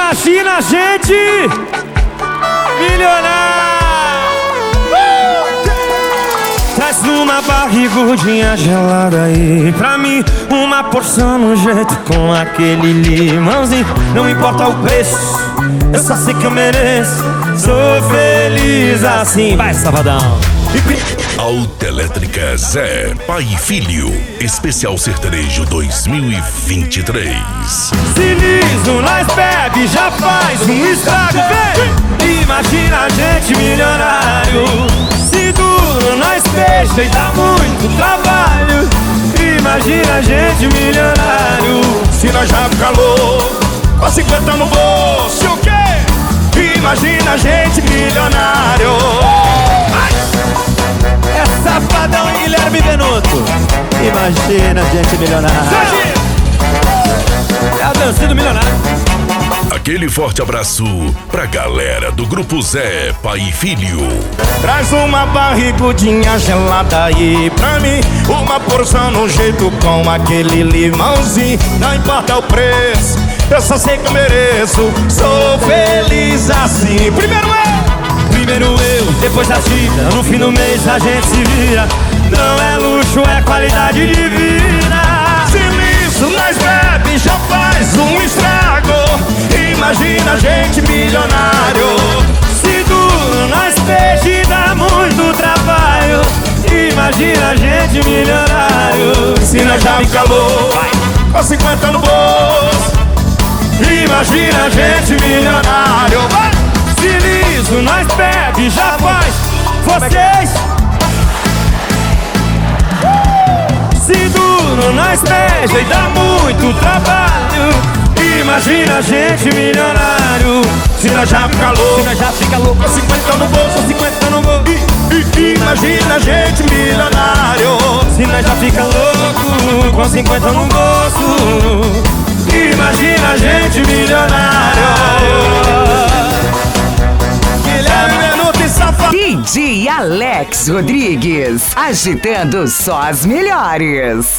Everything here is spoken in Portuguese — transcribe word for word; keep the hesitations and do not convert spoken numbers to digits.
Imagina a gente milionário. Traz uma barrigudinha gelada aí pra mim, uma porção no jeito com aquele limãozinho. Não importa o preço, eu só sei que eu mereço. Sou feliz assim. Vai, Safadão. Autoelétrica Zé, pai e filho, especial sertanejo dois mil e vinte e três. Se liso, nós bebe, já faz um estrago, vem. Imagina a gente milionário. Se duro, nós fecha e dá muito trabalho. Imagina a gente milionário. Se nós já calou, com cinquenta no bolso, o quê? Imagina a gente milionário. É Safadão e Guilherme Benuto. Imagina a gente milionário. É a dança do milionário. Aquele forte abraço pra galera do Grupo Zé, pai e filho. Traz uma barrigudinha gelada aí pra mim, uma porção no jeito com aquele limãozinho. Não importa o preço, eu só sei que eu mereço. Sou feliz assim. Primeiro eu, primeiro eu, depois a vida. No fim do mês a gente se vira. Não é luxo, é qualidade de vida. Se liso, nós bebe, já faz um estrago. Imagina a gente milionário. Se duro, nós peixe e dá muito trabalho. Imagina a gente milionário. Se nós já calou, com cinquenta no bolso. Imagina a gente milionário. Se liso, nós bebe, já faz. Vocês. Se duro, nós beija e dá muito trabalho. Imagina a gente milionário. Se nós já fica louco, se nós já fica louco, com cinquenta no bolso, cinquenta no bolso. Imagina a gente milionário. Se nós já fica louco, com cinquenta no bolso. Imagina a gente milionário. Guilherme Benuto e Safadão. D J Alex Rodrigues, agitando só as melhores.